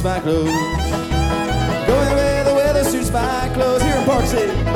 my clothes. Going where the weather suits my clothes. Here in Park City.